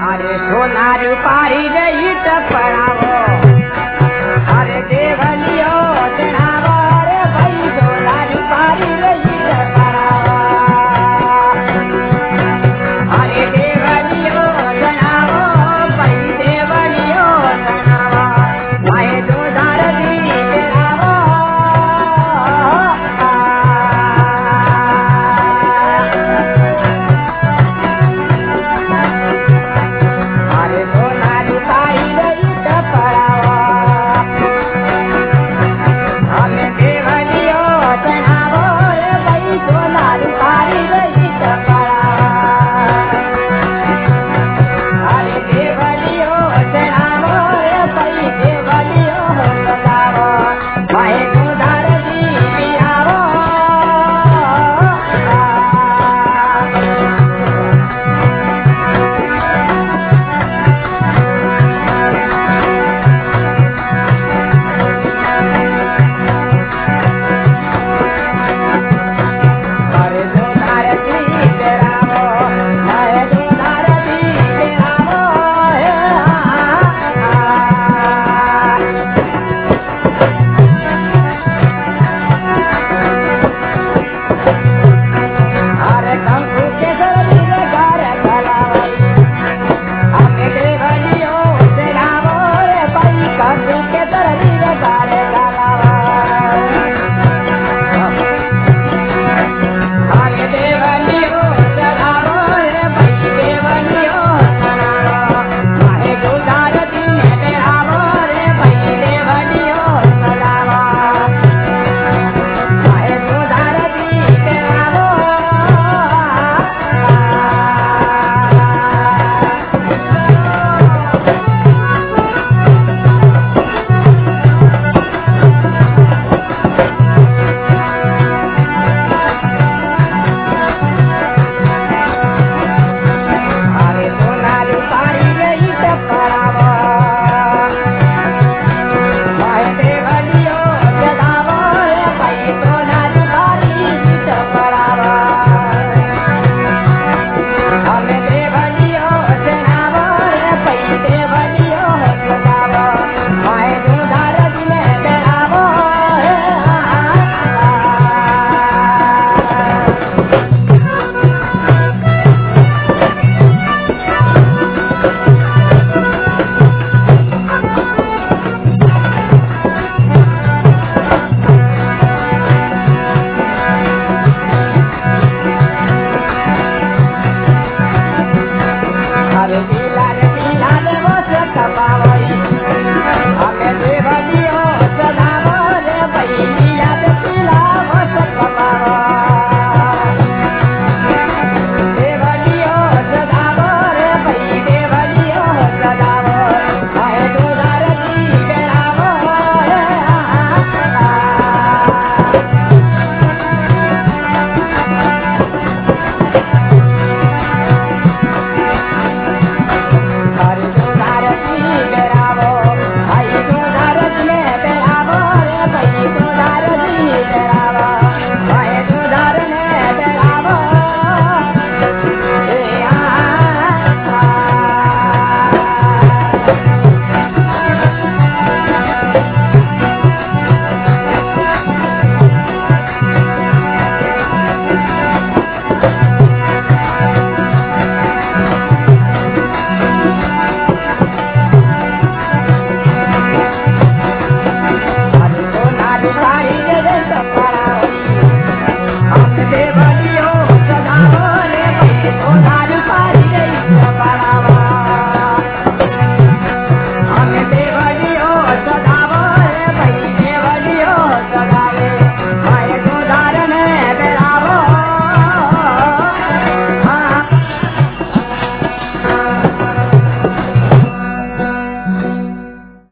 अरे सोना रूपारी रही टपड़ावो अरे देवलियो चढ़ावो रे भाई सोना रूपारी रही टपड़ावो अरे देवलियो चढ़ावो भाई देवलियो चढ़ावो भाई दो दारदी चढ़ावो अरे सोना रूपारी रही टपड़ावो हमें देवलियो चढ़ावो रे भाई सोना रूपारी रही टपड़ावो अरे देवलियो चढ़ावो रे भाई देवलियो चढ़ावो भाई दो दारदी पियावो अरे दो दारदी चढ़ावो भाई दो दारदी चढ़ावो अरे कंकु के सरदी रे घर गलावई हमें देवलियो चढ़ावो रे भाई कंकु के सरदी रे घर गलावई हमें देवलियो चढ़ावो रे भाई देवलियो चढ़ावो माहे दो दारदी चढ़ावो रे भाई देवलियो चढ़ावो माहे दो दारदी चढ़ावो अरे सोना रूपारी रही टपड़ावो माहे देवलियो चढ़ावो रे भाई सोना रूपारी टपड़ावो हमें देवलियो चढ़ावो रे भाई देवलियो चढ़ावो माहे दो दारदी में चढ़ावो अरे लीला रे